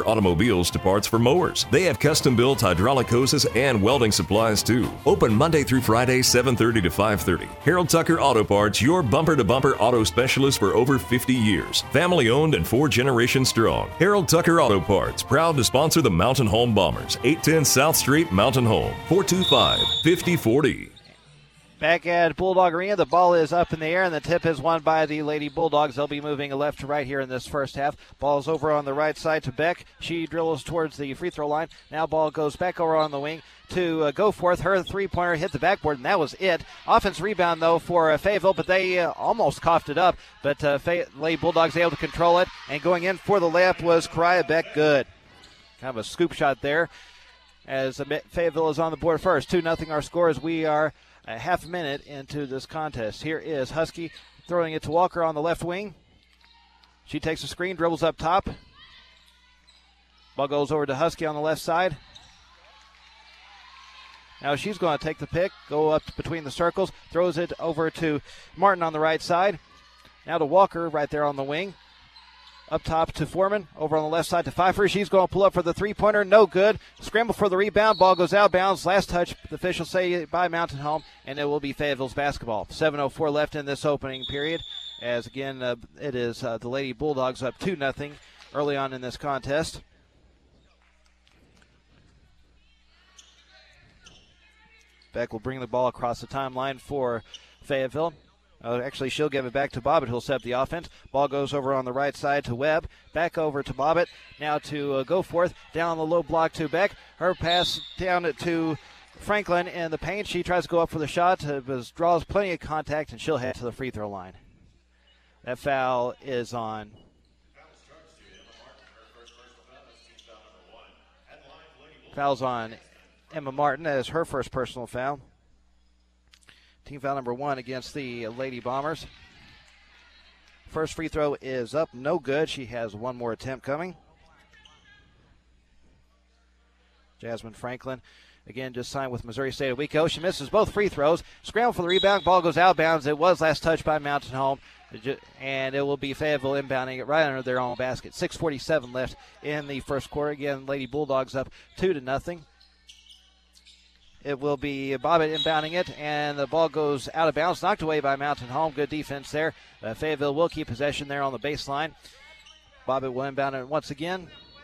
Automobiles to parts for mowers. They have custom-built hydraulic hoses and welding supplies too. Open Monday through Friday, 7:30 to 5:30. Harold Tucker Auto Parts, your bumper-to-bumper auto specialist for over 50 years. Family-owned and 4 generations strong. Harold Tucker Auto Parts, proud to sponsor the Mountain Home Bombers. 810 South Street, Mountain Home. 425-5040. Back at Bulldog Arena, the ball is up in the air, and the tip is won by the Lady Bulldogs. They'll be moving left to right here in this first half. Ball's over on the right side to Beck. She drills towards the free throw line. Now ball goes back over on the wing to Goforth. Her three-pointer hit the backboard, and that was it. Offense rebound, though, for Fayetteville, but they almost coughed it up. But Lady Bulldogs able to control it, and going in for the layup was Kariah Beck. Good. Kind of a scoop shot there as Fayetteville is on the board first. 2-0 our score as we are a half a minute into this contest. Here is Husky throwing it to Walker on the left wing. She takes a screen, dribbles up top. Ball goes over to Husky on the left side. Now she's going to take the pick, go up between the circles, throws it over to Martin on the right side. Now to Walker right there on the wing. Up top to Foreman, over on the left side to Pfeiffer. She's going to pull up for the three-pointer, no good. Scramble for the rebound, ball goes out of bounds. Last touch, the officials say by Mountain Home, and it will be Fayetteville's basketball. 7:04 left in this opening period, as again it is the Lady Bulldogs up 2-0 early on in this contest. Beck will bring the ball across the timeline for Fayetteville. Actually, she'll give it back to Bobbitt, who'll set up the offense. Ball goes over on the right side to Webb. Back over to Bobbitt. Now to Goforth. Down the low block to Beck. Her pass down to Franklin in the paint. She tries to go up for the shot, but draws plenty of contact, and she'll head to the free throw line. That foul is on. Foul's on Emma Martin. That is her first personal foul. Team foul number 1 against the Lady Bombers. First free throw is up, no good. She has one more attempt coming. Jasmine Franklin, again, just signed with Missouri State of Waco. She misses both free throws. Scramble for the rebound. Ball goes out of bounds. It was last touched by Mountain Home, and it will be Fayetteville inbounding it right under their own basket. 6:47 left in the first quarter. Again, Lady Bulldogs up 2-0. It will be Bobbitt inbounding it, and the ball goes out of bounds, knocked away by Mountain Home. Good defense there. Fayetteville will keep possession there on the baseline. Bobbitt will inbound it once again.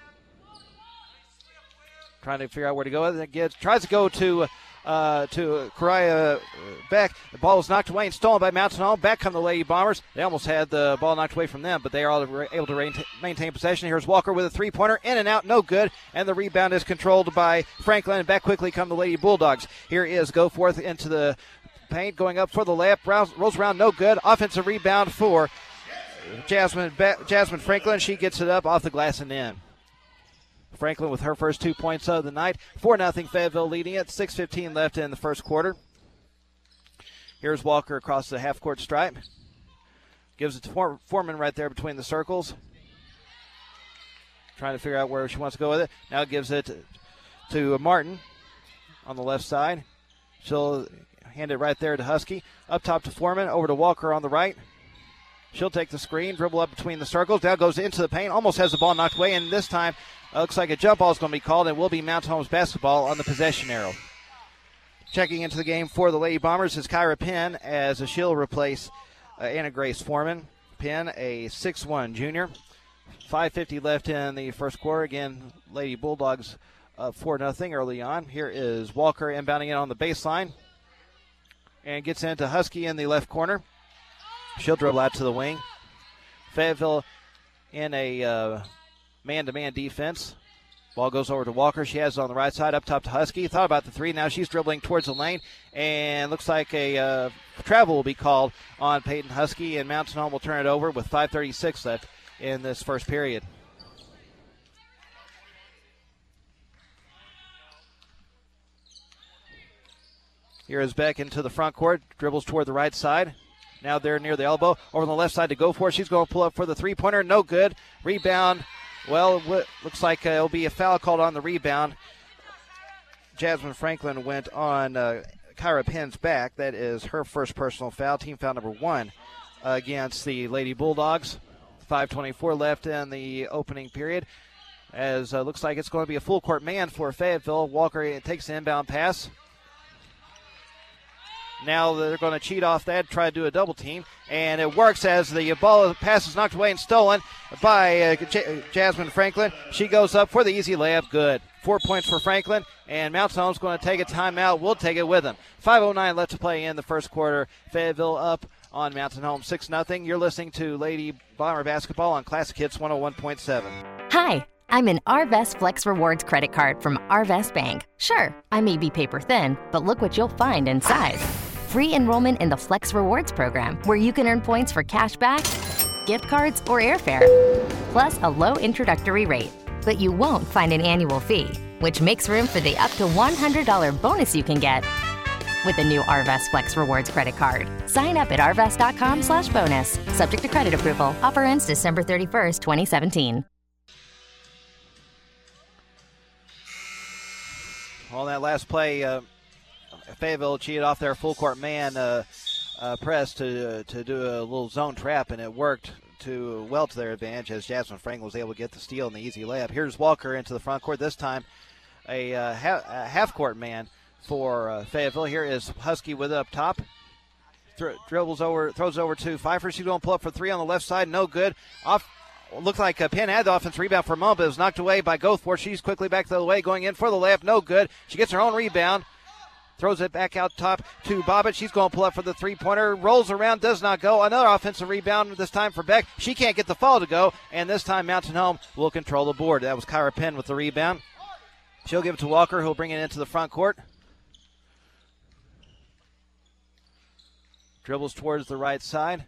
Trying to figure out where to go with it. Tries to go to Kariah Beck. The ball was knocked away and stolen by Mountain Home. Back come the Lady Bombers. They almost had the ball knocked away from them, but they are able to maintain possession. Here's Walker with a three-pointer. In and out, no good. And the rebound is controlled by Franklin. And back quickly come the Lady Bulldogs. Here is Goforth into the paint, going up for the layup. Rolls around, no good. Offensive rebound for Jasmine Franklin. She gets it up off the glass and in. Franklin with her first 2 points of the night. 4-0 Fayetteville leading it. 6:15 left in the first quarter. Here's Walker across the half-court stripe. Gives it to Foreman right there between the circles. Trying to figure out where she wants to go with it. Now gives it to Martin on the left side. She'll hand it right there to Husky. Up top to Foreman. Over to Walker on the right. She'll take the screen, dribble up between the circles. Now goes into the paint. Almost has the ball knocked away, and this time looks like a jump ball is going to be called, and will be Mountain Home's basketball on the possession arrow. Checking into the game for the Lady Bombers is Kyra Penn, as she'll replace Anna Grace Foreman. Penn, a 6'1 junior. 5:50 left in the first quarter. Again, Lady Bulldogs up 4-0 early on. Here is Walker inbounding it on the baseline and gets into Husky in the left corner. She'll dribble out to the wing. Fayetteville in a man-to-man defense. Ball goes over to Walker. She has it on the right side, up top to Husky. Thought about the three. Now she's dribbling towards the lane, and looks like a travel will be called on Peyton Husky, and Mountain Home will turn it over with 5:36 left in this first period. Here is Beck into the front court, dribbles toward the right side. Now they're near the elbow. Over on the left side to go for it. She's going to pull up for the three-pointer. No good. Rebound. Well, looks like it'll be a foul called on the rebound. Jasmine Franklin went on Kyra Penn's back. That is her first personal foul. Team foul number 1 against the Lady Bulldogs. 5:24 left in the opening period. as looks like it's going to be a full court man for Fayetteville. Walker takes the inbound pass. Now they're going to cheat off that, try to do a double team, and it works as the pass is knocked away and stolen by Jasmine Franklin. She goes up for the easy layup, good. 4 points for Franklin, and Mount Home's going to take a timeout. We'll take it with them. 5:09 left to play in the first quarter. Fayetteville up on Mountain Home 6-0. You're listening to Lady Bomber Basketball on Classic Hits 101.7. Hi, I'm an Arvest Flex Rewards credit card from Arvest Bank. Sure, I may be paper thin, but look what you'll find inside. Free enrollment in the Flex Rewards program, where you can earn points for cash back, gift cards, or airfare. Plus a low introductory rate. But you won't find an annual fee, which makes room for the up to $100 bonus you can get with the new Arvest Flex Rewards credit card. Sign up at arvest.com/bonus. Subject to credit approval. Offer ends December 31st, 2017. On that last play, Fayetteville cheated off their full court man press to do a little zone trap, and it worked to their advantage as Jasmine Franklin was able to get the steal and the easy layup. Here's Walker into the front court, this time a half-court man for Fayetteville. Here is Husky with it up top. Throws over to Pfeiffer. She's going to pull up for three on the left side. No good. Looked like Penn had the offense rebound for a moment, but it was knocked away by Goforth. She's quickly back the other way, going in for the layup. No good. She gets her own rebound. Throws it back out top to Bobbitt. She's going to pull up for the three-pointer. Rolls around, does not go. Another offensive rebound, this time for Beck. She can't get the foul to go, and this time Mountain Home will control the board. That was Kyra Penn with the rebound. She'll give it to Walker, who'll bring it into the front court. Dribbles towards the right side.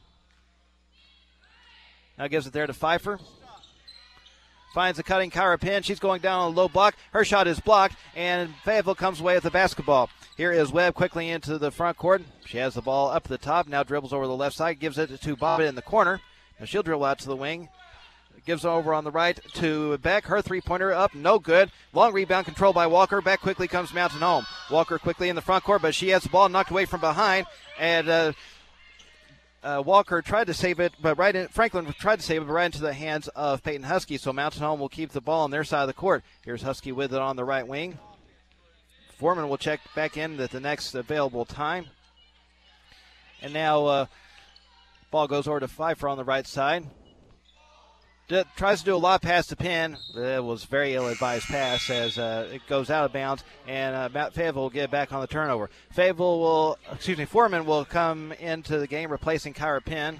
Now gives it there to Pfeiffer. Finds a cutting Kyra Penn. She's going down on a low block. Her shot is blocked, and Fayetteville comes away with the basketball. Here is Webb quickly into the front court. She has the ball up the top. Now dribbles over the left side. Gives it to Bobbitt in the corner. Now she'll dribble out to the wing. Gives it over on the right to Beck. Her three-pointer up. No good. Long rebound controlled by Walker. Back quickly comes Mountain Home. Walker quickly in the front court, but she has the ball knocked away from behind. And Walker tried to save it, but Franklin tried to save it, but right into the hands of Peyton Husky. So Mountain Home will keep the ball on their side of the court. Here's Husky with it on the right wing. Foreman will check back in at the next available time. And now ball goes over to Pfeiffer on the right side. Tries to do a lob pass to Penn. It was very ill-advised pass as it goes out of bounds, and Fayetteville will get back on the turnover. Foreman will come into the game replacing Kyra Penn.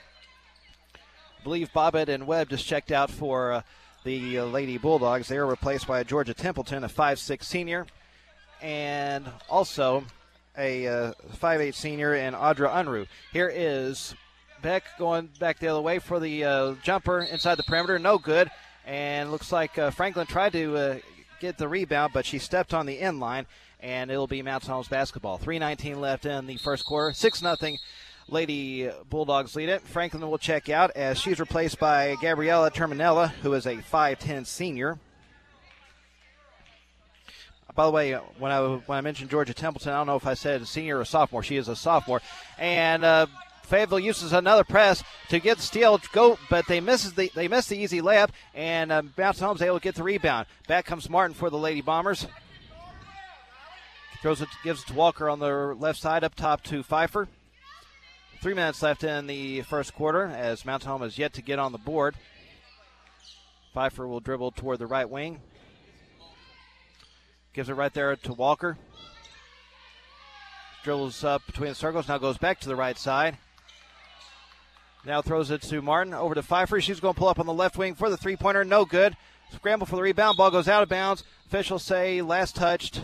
I believe Bobbitt and Webb just checked out for the Lady Bulldogs. They are replaced by Georgia Templeton, a 5'6 senior, and also a 5'8 senior in Audra Unruh. Here is Beck going back the other way for the jumper inside the perimeter. No good. And looks like Franklin tried to get the rebound, but she stepped on the end line, and it'll be Mountain Home's basketball. 3:19 left in the first quarter. 6-0 Lady Bulldogs lead it. Franklin will check out as she's replaced by Gabriella Terminella, who is a 5'10 senior. By the way, when I mentioned Georgia Templeton, I don't know if I said senior or sophomore. She is a sophomore. And Fayetteville uses another press to get the steal, but they miss the easy layup, and Mountain Home's able to get the rebound. Back comes Martin for the Lady Bombers. Gives it to Walker on the left side, up top to Pfeiffer. 3 minutes left in the first quarter as Mountain Home has yet to get on the board. Pfeiffer will dribble toward the right wing. Gives it right there to Walker. Dribbles up between the circles, now goes back to the right side. Now throws it to Martin, over to Pfeiffer. She's going to pull up on the left wing for the three-pointer. No good. Scramble for the rebound. Ball goes out of bounds. Officials say last touched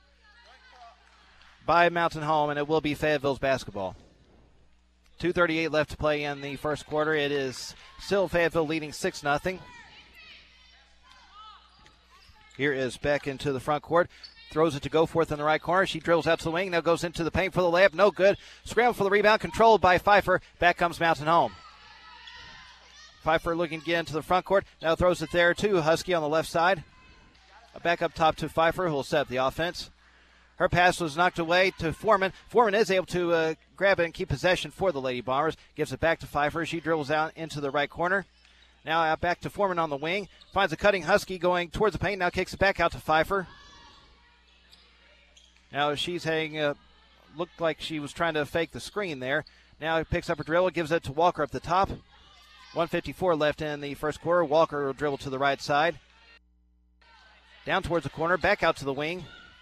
by Mountain Home, and it will be Fayetteville's basketball. 2:38 left to play in the first quarter. It is still Fayetteville leading 6-0. Here is Beck into the front court. Throws it to Goforth in the right corner. She dribbles out to the wing. Now goes into the paint for the layup. No good. Scramble for the rebound. Controlled by Pfeiffer. Back comes Mountain Home. Pfeiffer looking to get into the front court. Now throws it there to Husky on the left side. Back up top to Pfeiffer, who will set up the offense. Her pass was knocked away to Foreman. Foreman is able to grab it and keep possession for the Lady Bombers. Gives it back to Pfeiffer. She dribbles out into the right corner. Now out back to Foreman on the wing. Finds a cutting Husky going towards the paint. Now kicks it back out to Pfeiffer. Now she's heading, looked like she was trying to fake the screen there. Now he picks up her dribble, gives it to Walker up the top. 1:54 left in the first quarter. Walker will dribble to the right side. Down towards the corner, back out to the wing.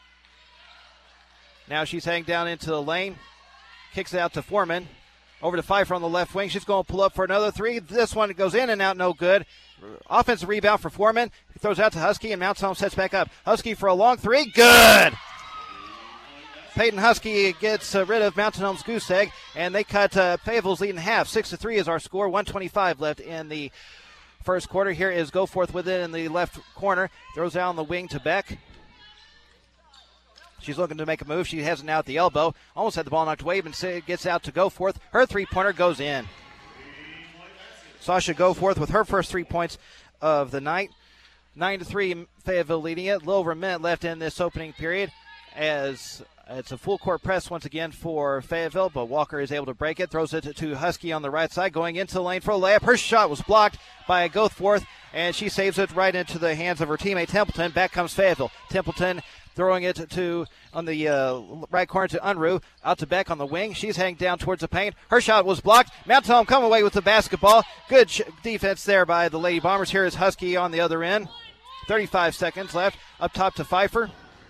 Now she's heading down into the lane. Kicks it out to Foreman. Over to Pfeiffer on the left wing. She's going to pull up for another three. This one goes in and out, no good. Offensive rebound for Foreman. He throws out to Husky, and Mountain Home sets back up. Husky for a long three. Good! Peyton Husky gets rid of Mountain Home's goose egg, and they cut Fayetteville's lead in half. 6-3 is our score. 1:25 left in the first quarter. Here is Goforth with it in the left corner. Throws down the wing to Beck. She's looking to make a move. She has it now at the elbow. Almost had the ball knocked away, but gets out to Goforth. Her three-pointer goes in. Sasha Goforth with her first 3 points of the night. 9-3, Fayetteville leading it. A little over a minute left in this opening period as it's a full court press once again for Fayetteville, but Walker is able to break it. Throws it to Husky on the right side, going into the lane for a layup. Her shot was blocked by Goforth, and she saves it right into the hands of her teammate Templeton. Back comes Fayetteville. Templeton throwing it to on the right corner to Unruh. Out to Beck on the wing. She's heading down towards the paint. Her shot was blocked. Mountain Home come away with the basketball. Good defense there by the Lady Bombers. Here is Husky on the other end. 35 seconds left. Up top to Pfeiffer.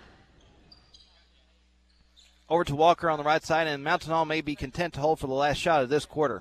Over to Walker on the right side, and Mountain Home may be content to hold for the last shot of this quarter.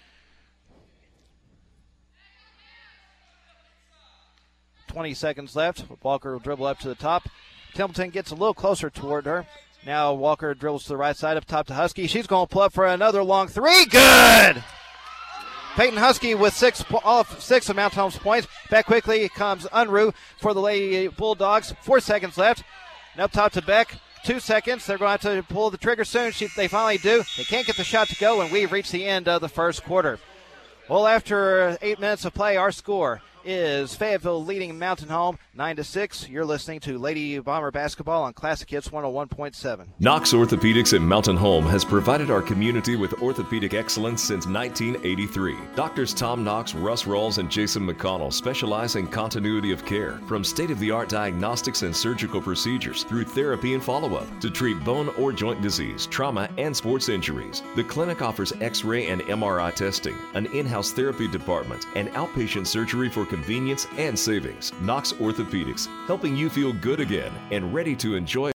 .20 seconds left. Walker will dribble up to the top. Templeton gets a little closer toward her. Now Walker dribbles to the right side up top to Husky. She's going to pull up for another long three. Good! Peyton Husky with all of 6 of Mountain Home's points. Back quickly comes Unruh for the Lady Bulldogs. 4 seconds left. And up top to Beck. 2 seconds. They're going to have to pull the trigger soon. They finally do. They can't get the shot to go, and we've reached the end of the first quarter. Well, after 8 minutes of play, our score is Fayetteville leading Mountain Home 9-6. You're listening to Lady Bomber Basketball on Classic Hits 101.7. Knox Orthopedics at Mountain Home has provided our community with orthopedic excellence since 1983. Doctors Tom Knox, Russ Rawls, and Jason McConnell specialize in continuity of care, from state-of-the-art diagnostics and surgical procedures through therapy and follow-up to treat bone or joint disease, trauma, and sports injuries. The clinic offers X-ray and MRI testing, an in-house therapy department, and outpatient surgery for convenience and savings. Knox Orthopedics, helping you feel good again and ready to enjoy